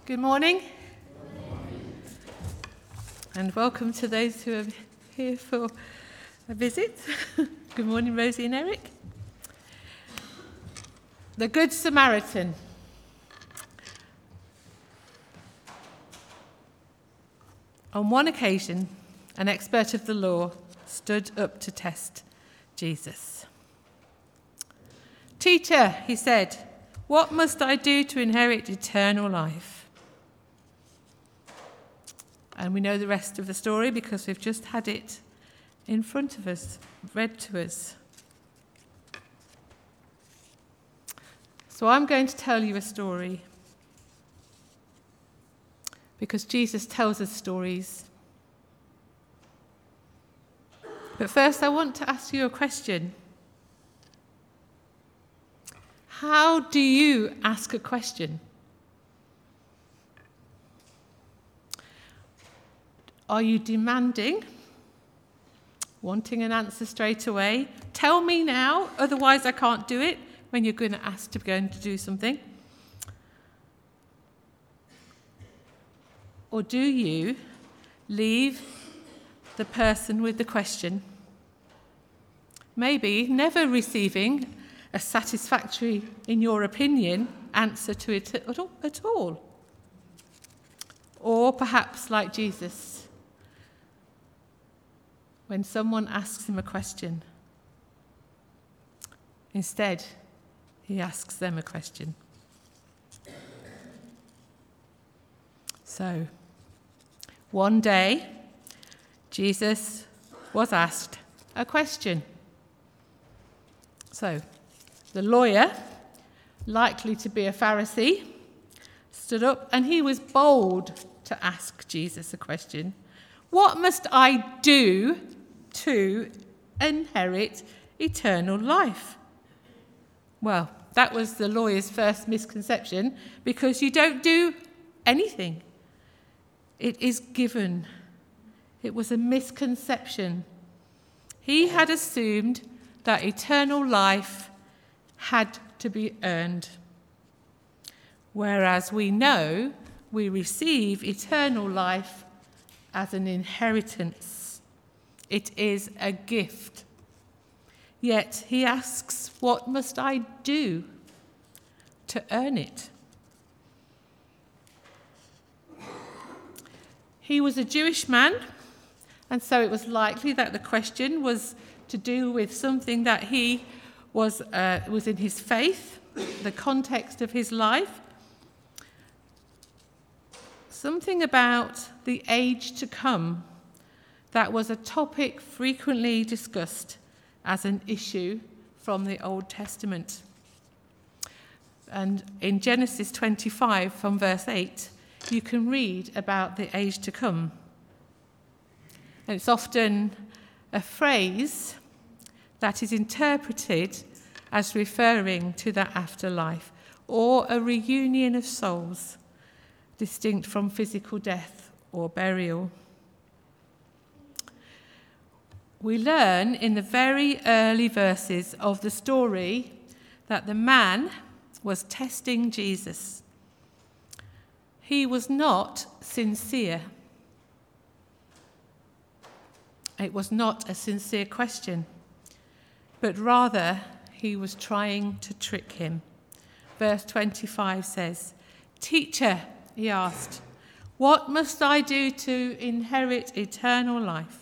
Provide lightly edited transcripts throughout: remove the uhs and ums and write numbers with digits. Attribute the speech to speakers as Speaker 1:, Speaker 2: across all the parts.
Speaker 1: Good morning. And welcome to those who are here for a visit. Good morning, Rosie and Eric. The Good Samaritan. On one occasion, an expert of the law stood up to test Jesus. "Teacher," he said, "what must I do to inherit eternal life?" And we know the rest of the story because we've just had it in front of us, read to us. So I'm going to tell you a story because Jesus tells us stories. But first I want to ask you a question. How do you ask a question? Are you demanding, wanting an answer straight away? Tell me now, otherwise I can't do it, when you're going to ask to go and to do something? Or do you leave the person with the question, maybe never receiving a satisfactory, in your opinion, answer to it at all? Or perhaps like Jesus, when someone asks him a question, instead he asks them a question. So, one day, Jesus was asked a question. So, the lawyer, likely to be a Pharisee, stood up and he was bold to ask Jesus a question. What must I do to inherit eternal life? Well, that was the lawyer's first misconception, because you don't do anything. It is given. It was a misconception. He had assumed that eternal life had to be earned, whereas we know we receive eternal life as an inheritance. It is a gift. Yet he asks, what must I do to earn it? He was a Jewish man, and so it was likely that the question was to do with something that he was in his faith, the context of his life. Something about the age to come that was a topic frequently discussed as an issue from the Old Testament. And in Genesis 25, from verse 8, you can read about the age to come. And it's often a phrase that is interpreted as referring to the afterlife, or a reunion of souls, distinct from physical death or burial. We learn in the very early verses of the story that the man was testing Jesus. He was not sincere. It was not a sincere question, but rather he was trying to trick him. Verse 25 says, "Teacher," he asked, "what must I do to inherit eternal life?"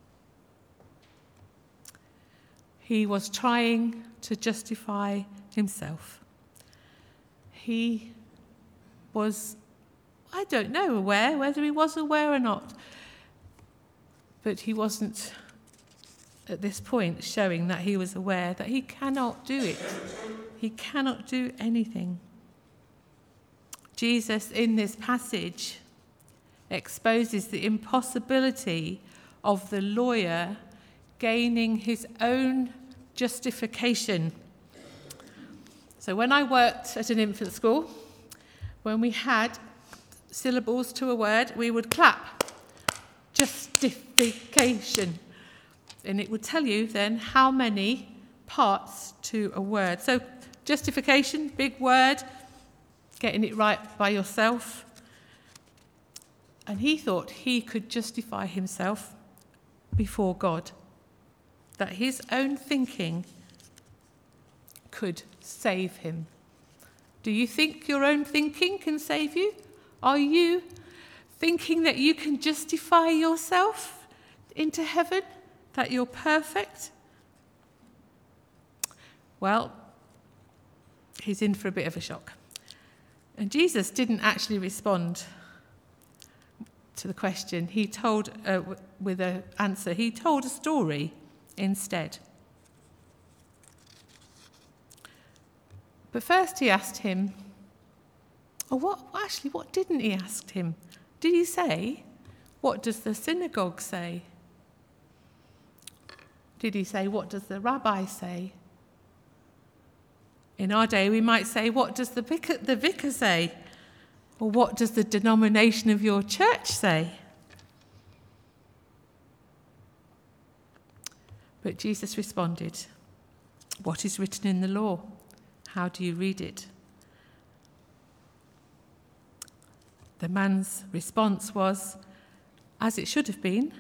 Speaker 1: He was trying to justify himself. He was, I don't know, aware, whether he was aware or not, but he wasn't at this point showing that he was aware that he cannot do it. He cannot do anything. Jesus, in this passage, exposes the impossibility of the lawyer gaining his own justification. So when I worked at an infant school, when we had syllables to a word, we would clap. Justification. And it would tell you then how many parts to a word. So justification, big word, getting it right by yourself. And he thought he could justify himself before God, that his own thinking could save him. Do you think your own thinking can save you? Are you thinking that you can justify yourself into heaven, that you're perfect? Well, he's in for a bit of a shock. And Jesus didn't actually respond to the question. He told, with an answer, he told a story instead. But first he asked him, what didn't he ask him? Did he say, what does the synagogue say? Did he say, what does the rabbi say? In our day, we might say, what does the vicar say? Or what does the denomination of your church say? But Jesus responded, what is written in the law? How do you read it? The man's response was, as it should have been,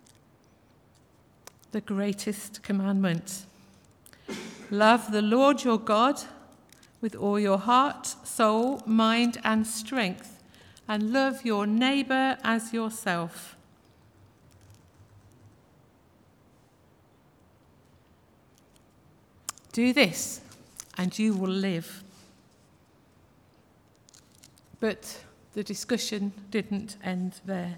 Speaker 1: the greatest commandment. Love the Lord your God with all your heart, soul, mind, and strength, and love your neighbour as yourself. Do this, and you will live. But the discussion didn't end there.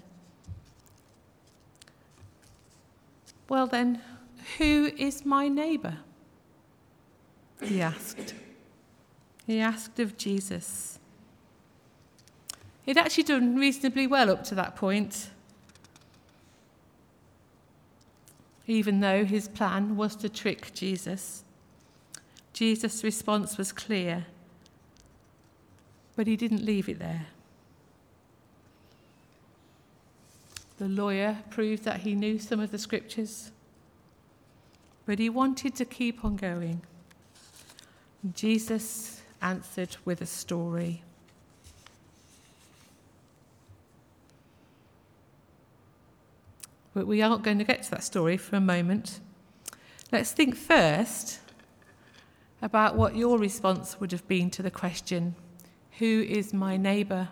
Speaker 1: Well then, who is my neighbour? He asked. He asked of Jesus. He'd actually done reasonably well up to that point, even though his plan was to trick Jesus. Jesus' response was clear, but he didn't leave it there. The lawyer proved that he knew some of the scriptures, but he wanted to keep on going. Jesus answered with a story. But we aren't going to get to that story for a moment. Let's think first about what your response would have been to the question, who is my neighbour?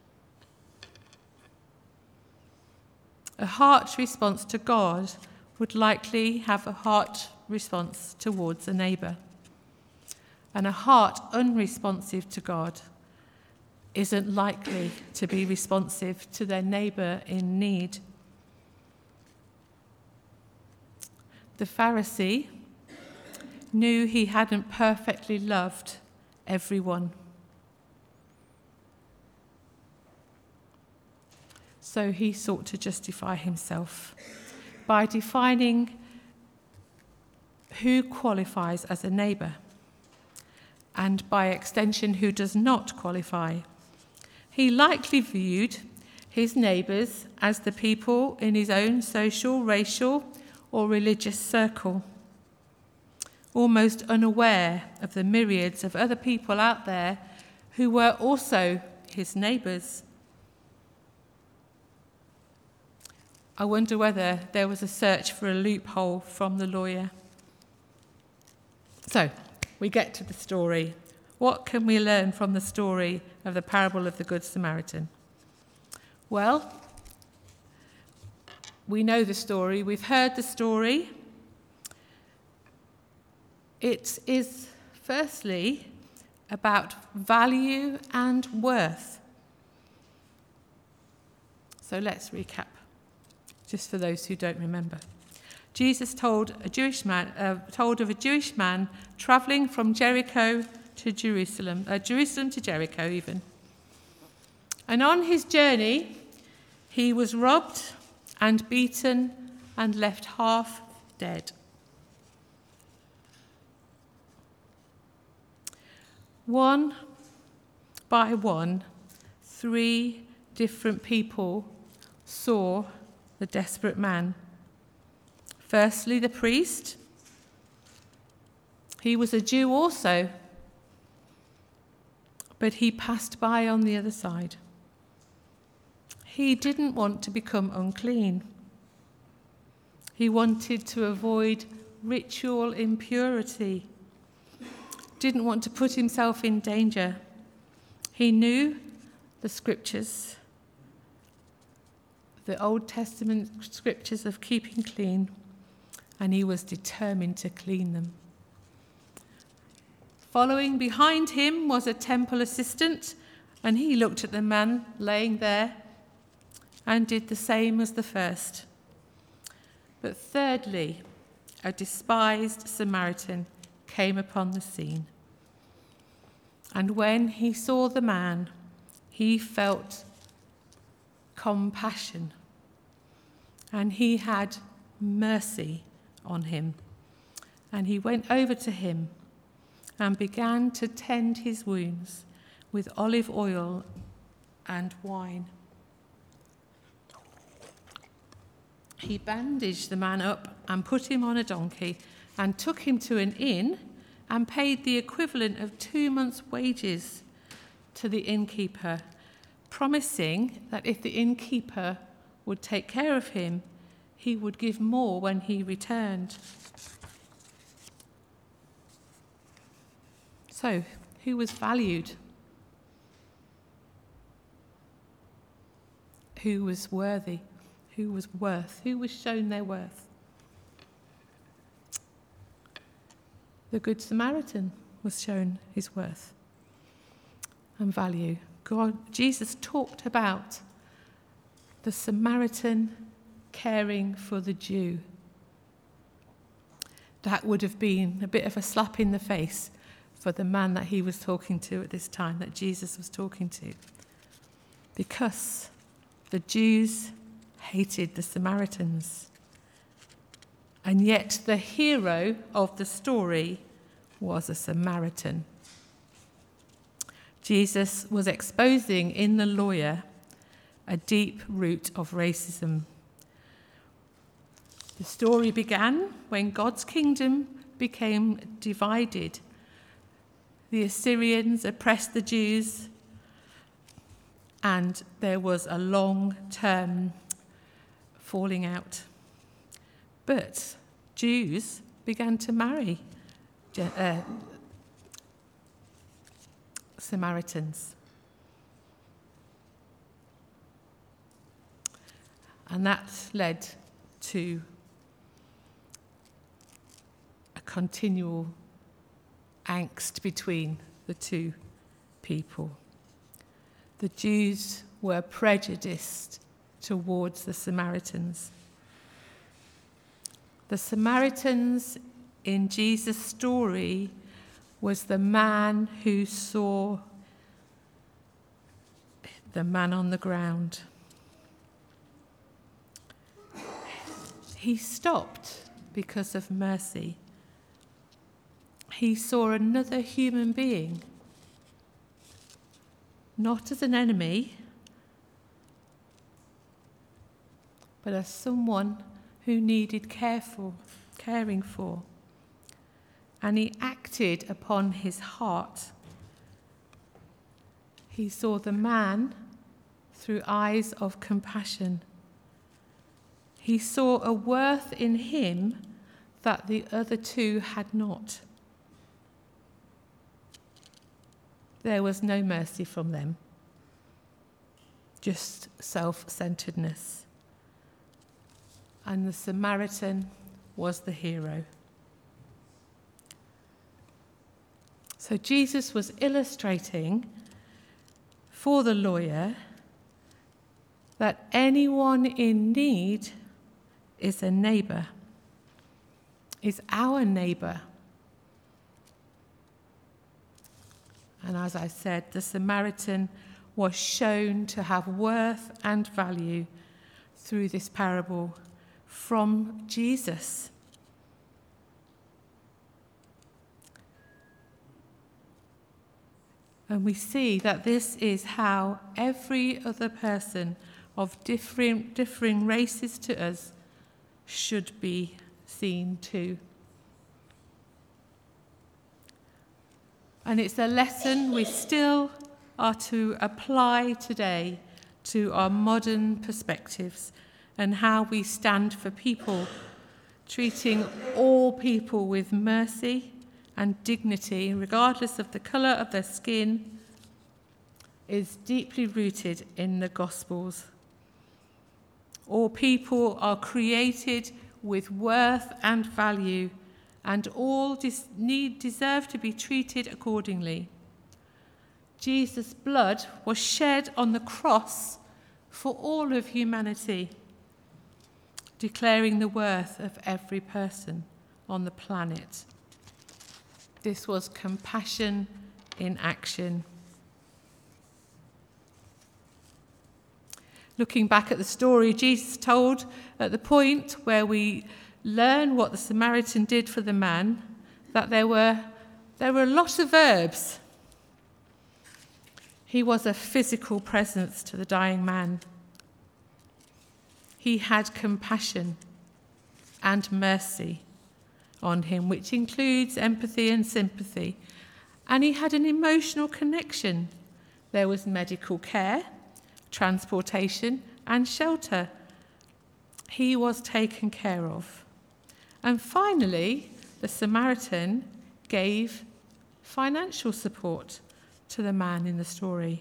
Speaker 1: A heart response to God would likely have a heart response towards a neighbour. And a heart unresponsive to God isn't likely to be responsive to their neighbour in need. The Pharisee knew he hadn't perfectly loved everyone. So he sought to justify himself by defining who qualifies as a neighbour, and by extension who does not qualify. He likely viewed his neighbours as the people in his own social, racial, or religious circle, almost unaware of the myriads of other people out there who were also his neighbours. I wonder whether there was a search for a loophole from the lawyer. So, we get to the story. What can we learn from the story of the parable of the Good Samaritan? Well, we know the story. We've heard the story. It is, firstly, about value and worth. So let's recap, just for those who don't remember. Jesus told of a Jewish man travelling from Jericho to Jerusalem to Jericho even. And on his journey, he was robbed and beaten and left half dead. One by one, 3 different people saw the desperate man. Firstly, the priest. He was a Jew also, but he passed by on the other side. He didn't want to become unclean. He wanted to avoid ritual impurity. Didn't want to put himself in danger. He knew the scriptures, the Old Testament scriptures of keeping clean, and he was determined to clean them. Following behind him was a temple assistant, and he looked at the man laying there and did the same as the first. But thirdly, a despised Samaritan came upon the scene. And when he saw the man, he felt compassion, and he had mercy on him. And he went over to him and began to tend his wounds with olive oil and wine. He bandaged the man up and put him on a donkey and took him to an inn and paid the equivalent of 2 months' wages to the innkeeper, promising that if the innkeeper would take care of him, he would give more when he returned. So, who was valued? Who was worthy? Who was worth? Who was shown their worth? The Good Samaritan was shown his worth and value. Jesus talked about the Samaritan caring for the Jew. That would have been a bit of a slap in the face for the man that he was talking to at this time, that Jesus was talking to, because the Jews hated the Samaritans. And yet the hero of the story was a Samaritan. Jesus was exposing in the lawyer a deep root of racism. The story began when God's kingdom became divided. The Assyrians oppressed the Jews, and there was a long-term falling out. But Jews began to marry Samaritans. And that led to a continual angst between the two people. The Jews were prejudiced towards the Samaritans. The Samaritans in Jesus' story was the man who saw the man on the ground. He stopped because of mercy. He saw another human being, not as an enemy, but as someone who needed caring for. And he acted upon his heart. He saw the man through eyes of compassion. He saw a worth in him that the other two had not. There was no mercy from them, just self-centeredness. And the Samaritan was the hero. So Jesus was illustrating for the lawyer that anyone in need is a neighbour, is our neighbour. And as I said, the Samaritan was shown to have worth and value through this parable from Jesus. And we see that this is how every other person of differing races to us should be seen too. And it's a lesson we still are to apply today to our modern perspectives and how we stand for people, treating all people with mercy and dignity, regardless of the colour of their skin, is deeply rooted in the Gospels. All people are created with worth and value, and all deserve to be treated accordingly. Jesus' blood was shed on the cross for all of humanity, declaring the worth of every person on the planet. This was compassion in action. Looking back at the story Jesus told at the point where we learn what the Samaritan did for the man, that there were a lot of verbs. He was a physical presence to the dying man. He had compassion and mercy on him, which includes empathy and sympathy. And he had an emotional connection. There was medical care, transportation, and shelter. He was taken care of. And finally, the Samaritan gave financial support to the man in the story.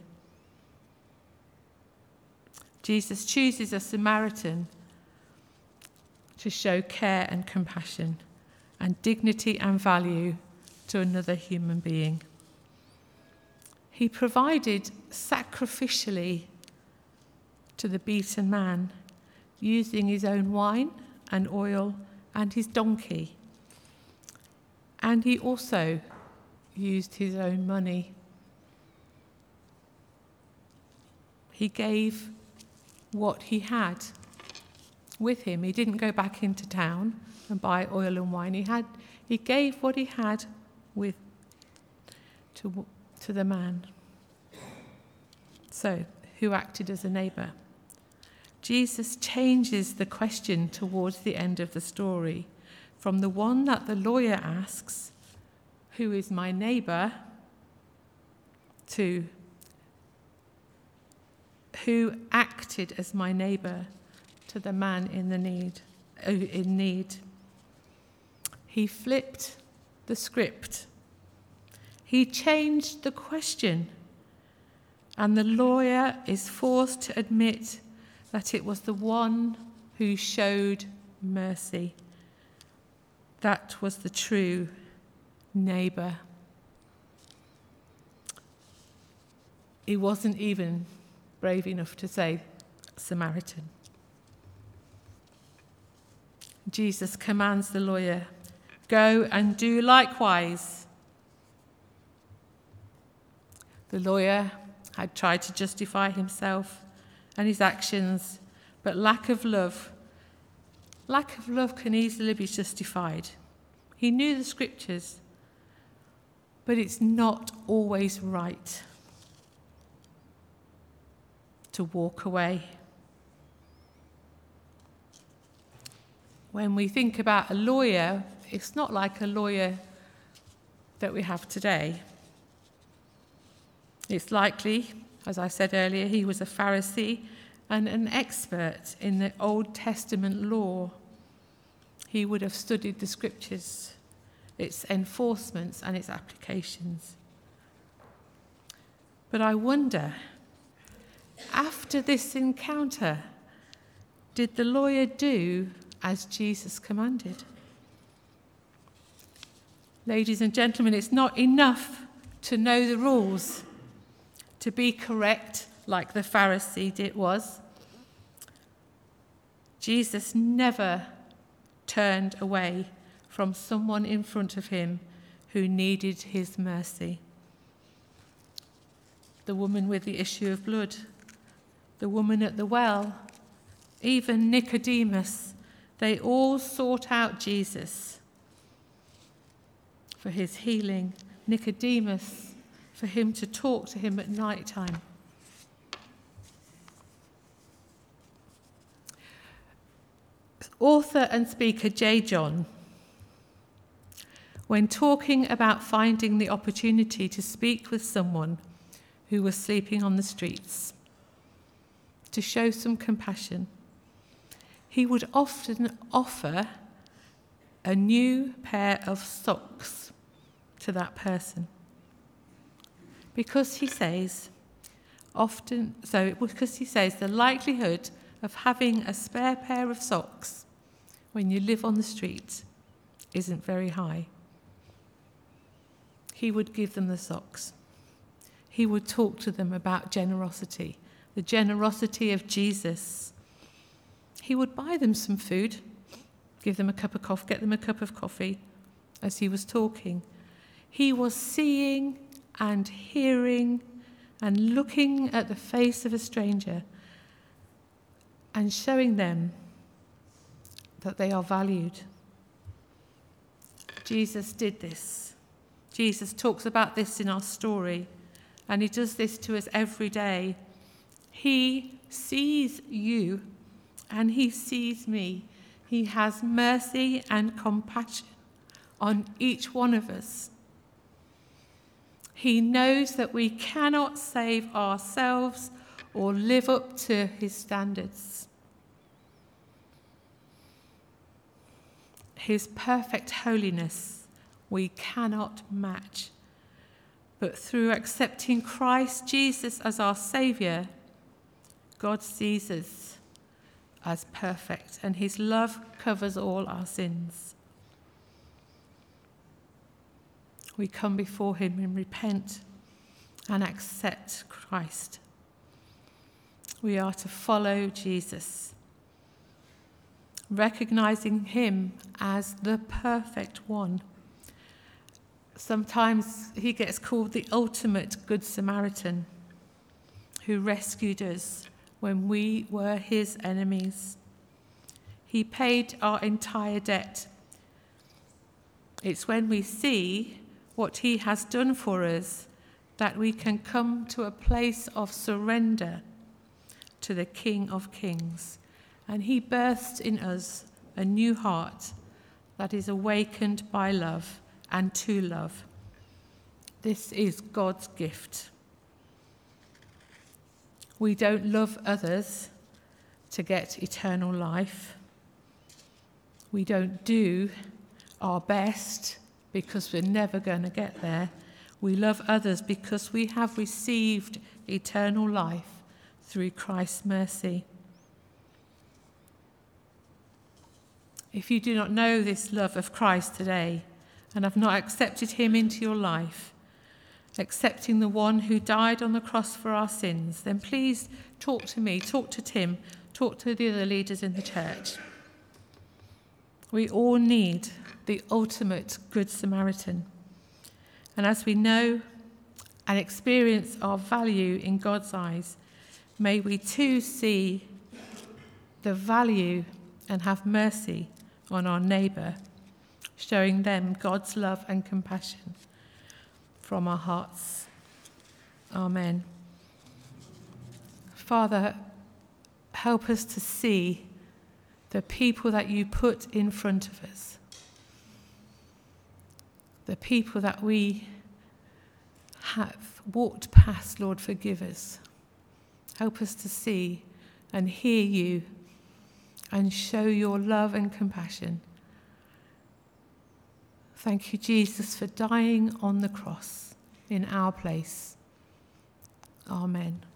Speaker 1: Jesus chooses a Samaritan to show care and compassion and dignity and value to another human being. He provided sacrificially to the beaten man, using his own wine and oil and his donkey. And he also used his own money. He gave what he had with him. He didn't go back into town and buy oil and wine. He gave what he had to the man. So, who acted as a neighbour? Jesus changes the question towards the end of the story from the one that the lawyer asks, "Who is my neighbour?" to "Who acted as my neighbour?" to the man in need. He flipped the script. He changed the question, and the lawyer is forced to admit that it was the one who showed mercy. That was the true neighbour. He wasn't even brave enough to say Samaritan. Jesus commands the lawyer, "Go and do likewise." The lawyer had tried to justify himself and his actions, but lack of love can easily be justified. He knew the scriptures, but it's not always right to walk away. When we think about a lawyer, it's not like a lawyer that we have today. It's likely, as I said earlier, he was a Pharisee and an expert in the Old Testament law. He would have studied the scriptures, its enforcements and its applications. But I wonder, after this encounter, did the lawyer do as Jesus commanded? Ladies and gentlemen, it's not enough to know the rules, to be correct like the Pharisee was. Jesus never turned away from someone in front of him who needed his mercy. The woman with the issue of blood, the woman at the well, even Nicodemus, they all sought out Jesus for his healing. Nicodemus, for him to talk to him at night time. Author and speaker J. John, when talking about finding the opportunity to speak with someone who was sleeping on the streets, to show some compassion, he would often offer a new pair of socks to that person. Because he says the likelihood of having a spare pair of socks when you live on the street isn't very high. He would give them the socks. He would talk to them about generosity, the generosity of Jesus. He would buy them some food, give them a cup of coffee, get them a cup of coffee as he was talking. He was seeing and hearing and looking at the face of a stranger and showing them that they are valued. Jesus did this. Jesus talks about this in our story, and he does this to us every day. He sees you and he sees me. He has mercy and compassion on each one of us. He knows that we cannot save ourselves or live up to his standards. His perfect holiness we cannot match. But through accepting Christ Jesus as our Saviour, God sees us as perfect, and his love covers all our sins. We come before him and repent and accept Christ. We are to follow Jesus, recognizing him as the perfect one. Sometimes he gets called the ultimate Good Samaritan, who rescued us when we were his enemies. He paid our entire debt. It's when we see what he has done for us that we can come to a place of surrender to the King of Kings. And he births in us a new heart that is awakened by love and to love. This is God's gift. We don't love others to get eternal life. We don't do our best because we're never going to get there. We love others because we have received eternal life through Christ's mercy. If you do not know this love of Christ today and have not accepted him into your life, accepting the one who died on the cross for our sins, then please talk to me, talk to Tim, talk to the other leaders in the church. We all need the ultimate Good Samaritan. And as we know and experience our value in God's eyes, may we too see the value and have mercy on our neighbour, showing them God's love and compassion from our hearts. Amen. Father, help us to see the people that you put in front of us, the people that we have walked past. Lord, forgive us. Help us to see and hear you and show your love and compassion. Thank you, Jesus, for dying on the cross in our place. Amen.